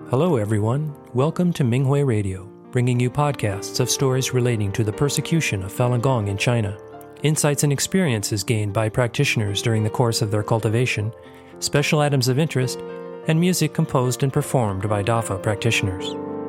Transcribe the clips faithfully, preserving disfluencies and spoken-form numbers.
Hello everyone, welcome to Minghui Radio, bringing you podcasts of stories relating to the persecution of Falun Gong in China, insights and experiences gained by practitioners during the course of their cultivation, special items of interest, and music composed and performed by Dafa practitioners.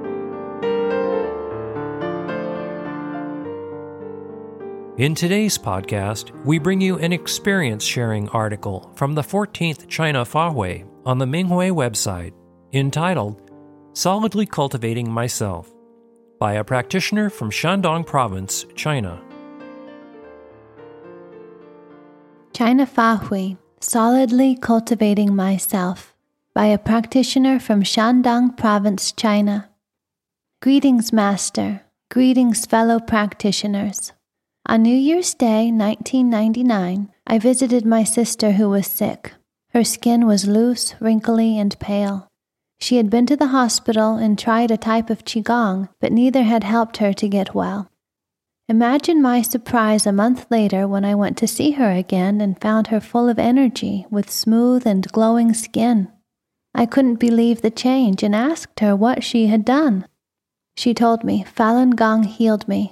In today's podcast, we bring you an experience-sharing article from the fourteenth China Fahui on the Minghui website entitled Solidly Cultivating Myself by a practitioner from Shandong Province, China. China Fahui, Solidly Cultivating Myself by a practitioner from Shandong Province, China. Greetings, Master. Greetings, fellow practitioners. On New Year's Day, nineteen ninety-nine, I visited my sister who was sick. Her skin was loose, wrinkly, and pale. She had been to the hospital and tried a type of Qigong, but neither had helped her to get well. Imagine my surprise a month later when I went to see her again and found her full of energy, with smooth and glowing skin. I couldn't believe the change and asked her what she had done. She told me Falun Gong healed me.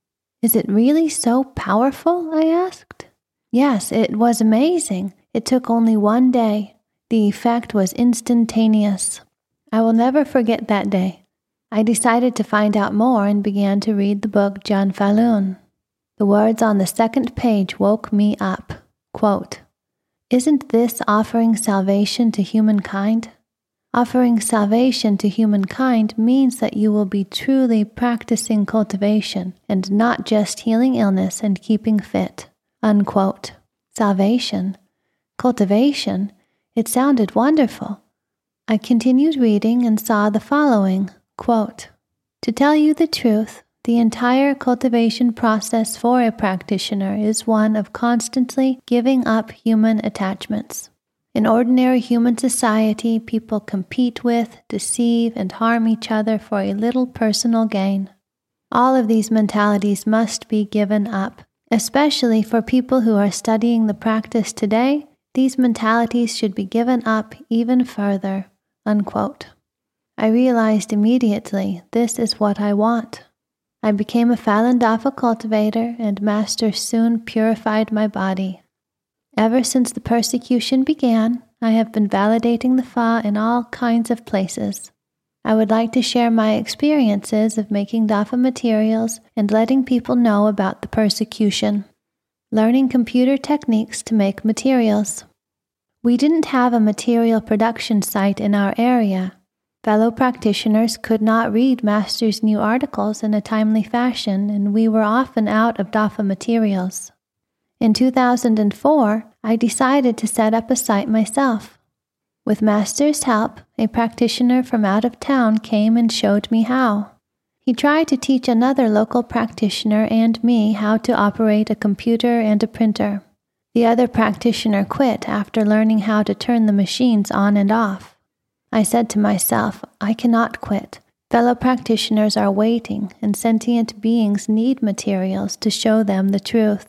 Is it really so powerful? I asked. Yes, it was amazing. It took only one day. The effect was instantaneous. I will never forget that day. I decided to find out more and began to read the book Jian Falun. The words on the second page woke me up. Quote, "Isn't this offering salvation to humankind? Offering salvation to humankind means that you will be truly practicing cultivation and not just healing illness and keeping fit." Unquote. Salvation. Cultivation. It sounded wonderful. I continued reading and saw the following, quote, "To tell you the truth, the entire cultivation process for a practitioner is one of constantly giving up human attachments. In ordinary human society, people compete with, deceive, and harm each other for a little personal gain. All of these mentalities must be given up, especially for people who are studying the practice today. These mentalities should be given up even further." Unquote. I realized immediately this is what I want. I became a Falun Dafa cultivator, and Master soon purified my body. Ever since the persecution began, I have been validating the Fa in all kinds of places. I would like to share my experiences of making Dafa materials and letting people know about the persecution. Learning computer techniques to make materials. We didn't have a material production site in our area. Fellow practitioners could not read Master's new articles in a timely fashion, and we were often out of Dafa materials. In two thousand four, I decided to set up a site myself. With Master's help, a practitioner from out of town came and showed me how. He tried to teach another local practitioner and me how to operate a computer and a printer. The other practitioner quit after learning how to turn the machines on and off. I said to myself, I cannot quit. Fellow practitioners are waiting, and sentient beings need materials to show them the truth.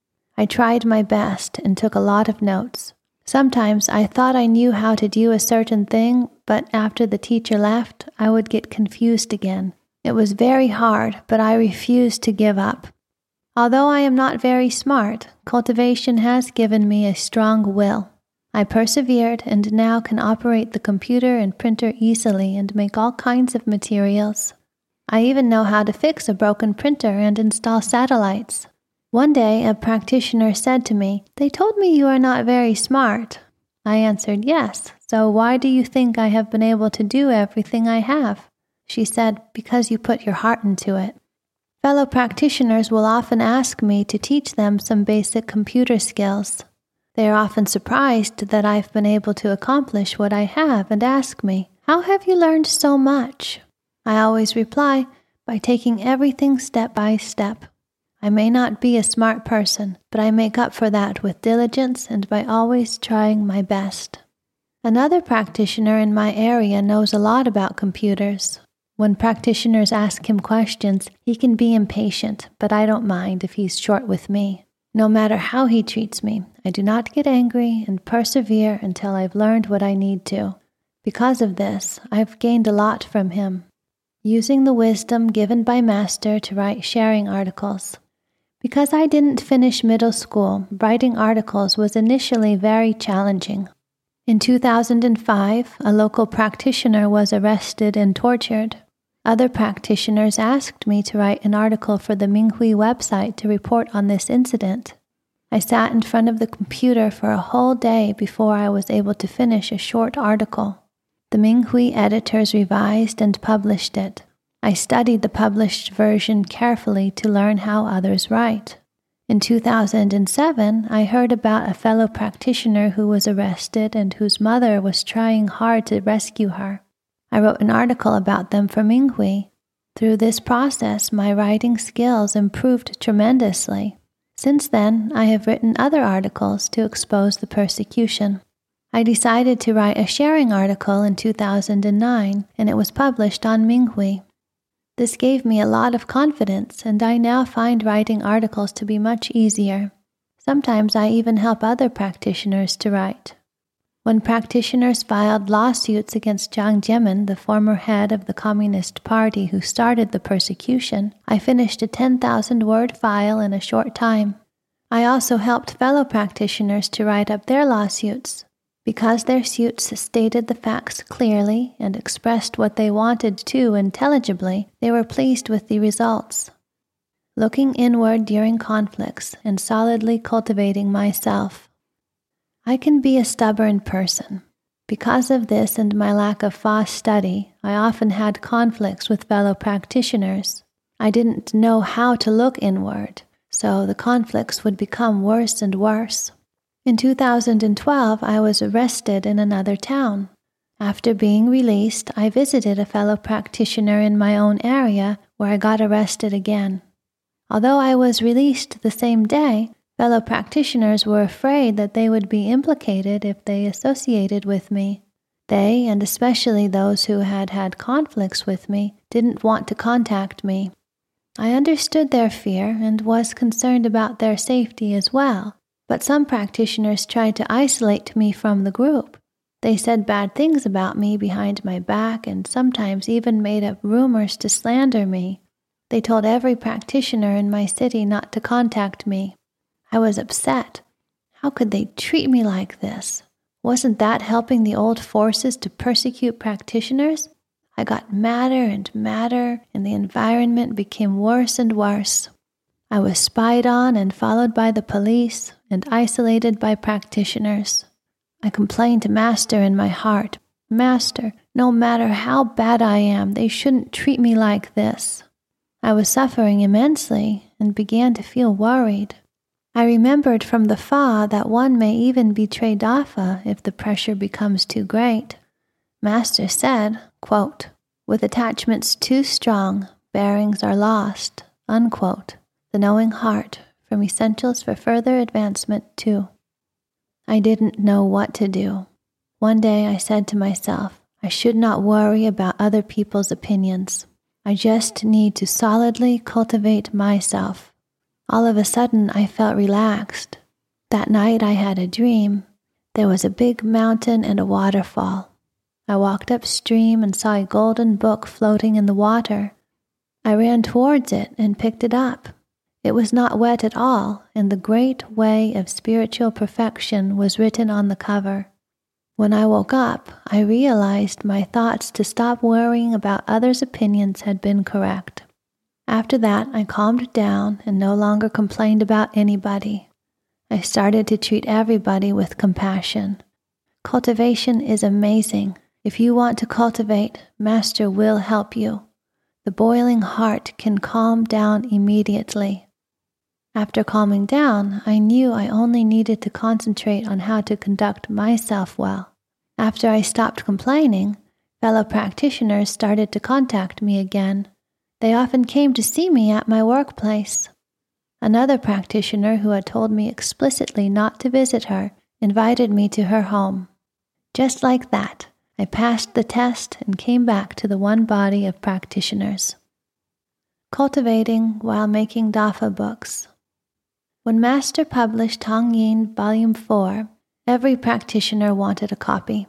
I tried my best and took a lot of notes. Sometimes I thought I knew how to do a certain thing, but after the teacher left, I would get confused again. It was very hard, but I refused to give up. Although I am not very smart, cultivation has given me a strong will. I persevered and now can operate the computer and printer easily and make all kinds of materials. I even know how to fix a broken printer and install satellites. One day, a practitioner said to me, "They told me you are not very smart." I answered, "Yes, so why do you think I have been able to do everything I have?" She said, "Because you put your heart into it." Fellow practitioners will often ask me to teach them some basic computer skills. They are often surprised that I've been able to accomplish what I have and ask me, "How have you learned so much?" I always reply, "By taking everything step by step." I may not be a smart person, but I make up for that with diligence and by always trying my best. Another practitioner in my area knows a lot about computers. When practitioners ask him questions, he can be impatient, but I don't mind if he's short with me. No matter how he treats me, I do not get angry and persevere until I've learned what I need to. Because of this, I've gained a lot from him, using the wisdom given by Master to write sharing articles. Because I didn't finish middle school, writing articles was initially very challenging. In two thousand five, a local practitioner was arrested and tortured. Other practitioners asked me to write an article for the Minghui website to report on this incident. I sat in front of the computer for a whole day before I was able to finish a short article. The Minghui editors revised and published it. I studied the published version carefully to learn how others write. In two thousand seven, I heard about a fellow practitioner who was arrested and whose mother was trying hard to rescue her. I wrote an article about them for Minghui. Through this process, my writing skills improved tremendously. Since then, I have written other articles to expose the persecution. I decided to write a sharing article in two thousand nine, and it was published on Minghui. This gave me a lot of confidence, and I now find writing articles to be much easier. Sometimes I even help other practitioners to write. When practitioners filed lawsuits against Jiang Zemin, the former head of the Communist Party who started the persecution, I finished a ten thousand word file in a short time. I also helped fellow practitioners to write up their lawsuits. Because their suits stated the facts clearly and expressed what they wanted to intelligibly, they were pleased with the results. Looking inward during conflicts and solidly cultivating myself. I can be a stubborn person. Because of this and my lack of Fa study, I often had conflicts with fellow practitioners. I didn't know how to look inward, so the conflicts would become worse and worse. In two thousand twelve, I was arrested in another town. After being released, I visited a fellow practitioner in my own area where I got arrested again. Although I was released the same day, fellow practitioners were afraid that they would be implicated if they associated with me. They, and especially those who had had conflicts with me, didn't want to contact me. I understood their fear and was concerned about their safety as well. But some practitioners tried to isolate me from the group. They said bad things about me behind my back and sometimes even made up rumors to slander me. They told every practitioner in my city not to contact me. I was upset. How could they treat me like this? Wasn't that helping the old forces to persecute practitioners? I got madder and madder, and the environment became worse and worse. I was spied on and followed by the police and isolated by practitioners. I complained to Master in my heart, "Master, no matter how bad I am, they shouldn't treat me like this." I was suffering immensely and began to feel worried. I remembered from the Fa that one may even betray Dafa if the pressure becomes too great. Master said, quote, "With attachments too strong, bearings are lost," unquote. The Knowing Heart, from Essentials for Further Advancement two. I didn't know what to do. One day I said to myself, I should not worry about other people's opinions. I just need to solidly cultivate myself. All of a sudden I felt relaxed. That night I had a dream. There was a big mountain and a waterfall. I walked upstream and saw a golden book floating in the water. I ran towards it and picked it up. It was not wet at all, and the great way of spiritual perfection was written on the cover. When I woke up, I realized my thoughts to stop worrying about others' opinions had been correct. After that, I calmed down and no longer complained about anybody. I started to treat everybody with compassion. Cultivation is amazing. If you want to cultivate, Master will help you. The boiling heart can calm down immediately. After calming down, I knew I only needed to concentrate on how to conduct myself well. After I stopped complaining, fellow practitioners started to contact me again. They often came to see me at my workplace. Another practitioner who had told me explicitly not to visit her invited me to her home. Just like that, I passed the test and came back to the one body of practitioners. Cultivating while making Dafa books. When Master published Tong Yin Volume four, every practitioner wanted a copy.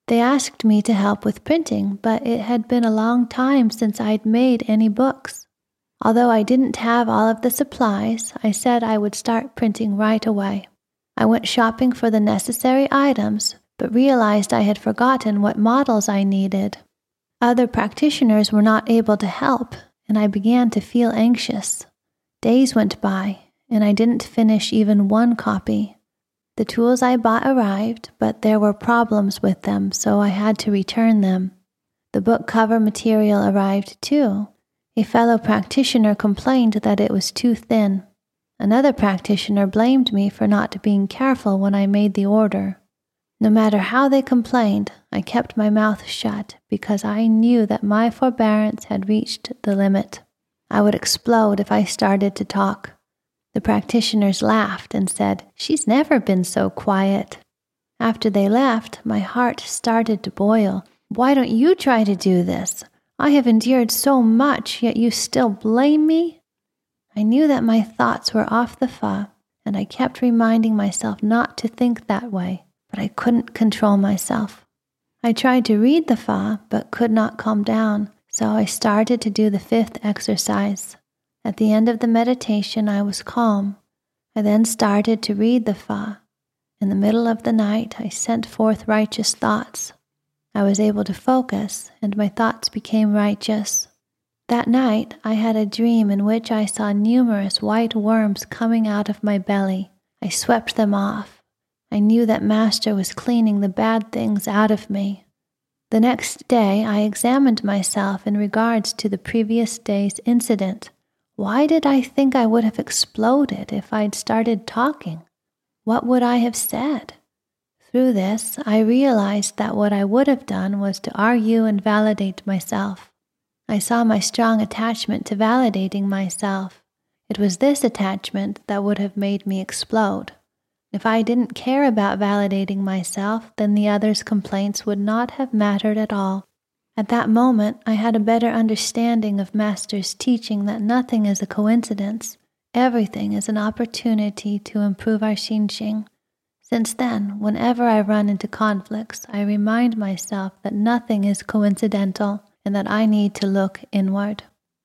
They asked me to help with printing, but it had been a long time since I'd made any books. Although I didn't have all of the supplies, I said I would start printing right away. I went shopping for the necessary items, but realized I had forgotten what models I needed. Other practitioners were not able to help, and I began to feel anxious. Days went by, and I didn't finish even one copy. The tools I bought arrived, but there were problems with them, so I had to return them. The book cover material arrived too. A fellow practitioner complained that it was too thin. Another practitioner blamed me for not being careful when I made the order. No matter how they complained, I kept my mouth shut because I knew that my forbearance had reached the limit. I would explode if I started to talk. The practitioners laughed and said, "She's never been so quiet." After they left, my heart started to boil. "Why don't you try to do this? I have endured so much, yet you still blame me?" I knew that my thoughts were off the fa, and I kept reminding myself not to think that way, but I couldn't control myself. I tried to read the fa, but could not calm down, so I started to do the fifth exercise. At the end of the meditation, I was calm. I then started to read the fa. In the middle of the night, I sent forth righteous thoughts. I was able to focus, and my thoughts became righteous. That night, I had a dream in which I saw numerous white worms coming out of my belly. I swept them off. I knew that Master was cleaning the bad things out of me. The next day, I examined myself in regards to the previous day's incident. Why did I think I would have exploded if I'd started talking? What would I have said? Through this, I realized that what I would have done was to argue and validate myself. I saw my strong attachment to validating myself. It was this attachment that would have made me explode. If I didn't care about validating myself, then the others' complaints would not have mattered at all. At that moment, I had a better understanding of Master's teaching that nothing is a coincidence. Everything is an opportunity to improve our Xinxing. Since then, whenever I run into conflicts, I remind myself that nothing is coincidental and that I need to look inward.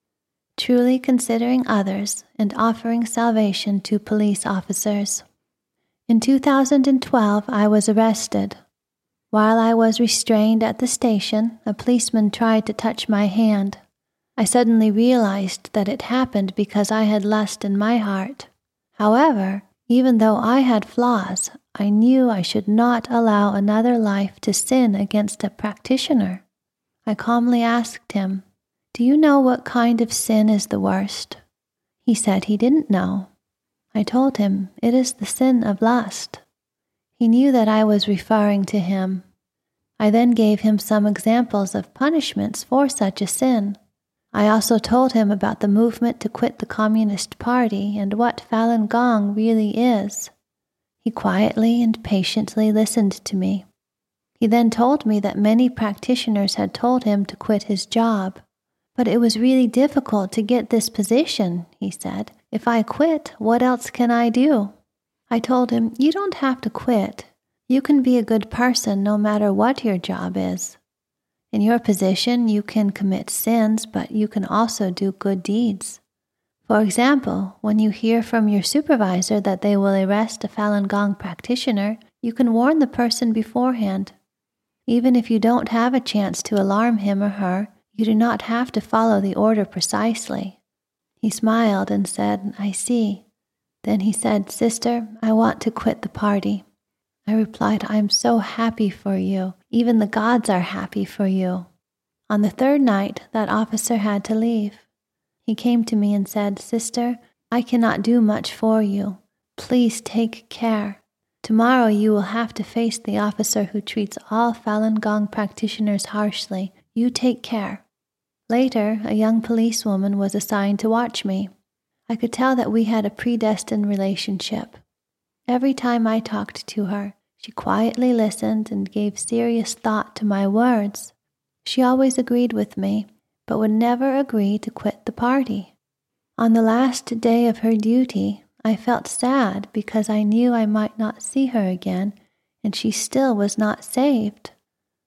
Truly considering others and offering salvation to police officers. In two thousand twelve, I was arrested. While I was restrained at the station, a policeman tried to touch my hand. I suddenly realized that it happened because I had lust in my heart. However, even though I had flaws, I knew I should not allow another life to sin against a practitioner. I calmly asked him, "Do you know what kind of sin is the worst?" He said he didn't know. I told him, "It is the sin of lust." He knew that I was referring to him. I then gave him some examples of punishments for such a sin. I also told him about the movement to quit the Communist Party and what Falun Gong really is. He quietly and patiently listened to me. He then told me that many practitioners had told him to quit his job. "But it was really difficult to get this position," he said. "If I quit, what else can I do?" I told him, "You don't have to quit. You can be a good person no matter what your job is. In your position, you can commit sins, but you can also do good deeds. For example, when you hear from your supervisor that they will arrest a Falun Gong practitioner, you can warn the person beforehand. Even if you don't have a chance to alarm him or her, you do not have to follow the order precisely." He smiled and said, "I see." Then he said, "Sister, I want to quit the party." I replied, "I am so happy for you. Even the gods are happy for you." On the third night, that officer had to leave. He came to me and said, "Sister, I cannot do much for you. Please take care. Tomorrow you will have to face the officer who treats all Falun Gong practitioners harshly. You take care." Later, a young policewoman was assigned to watch me. I could tell that we had a predestined relationship. Every time I talked to her, she quietly listened and gave serious thought to my words. She always agreed with me, but would never agree to quit the party. On the last day of her duty, I felt sad because I knew I might not see her again, and she still was not saved.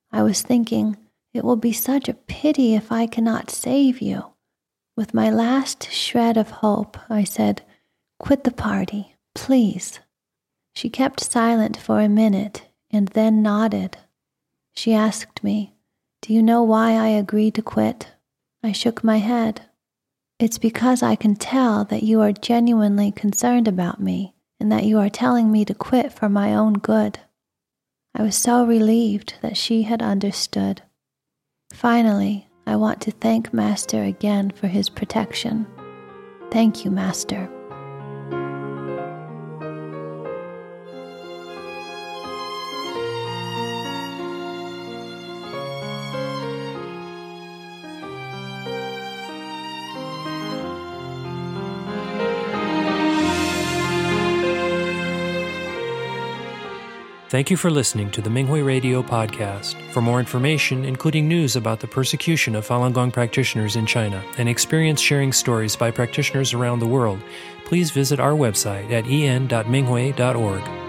I was thinking, it will be such a pity if I cannot save you. With my last shred of hope, I said, quit the party, please. She kept silent for a minute and then nodded. She asked me, do you know why I agreed to quit? I shook my head. It's because I can tell that you are genuinely concerned about me and that you are telling me to quit for my own good. I was so relieved that she had understood. Finally, I want to thank Master again for his protection. Thank you, Master. Thank you for listening to the Minghui Radio podcast. For more information, including news about the persecution of Falun Gong practitioners in China and experience-sharing stories by practitioners around the world, please visit our website at en dot minghui dot org.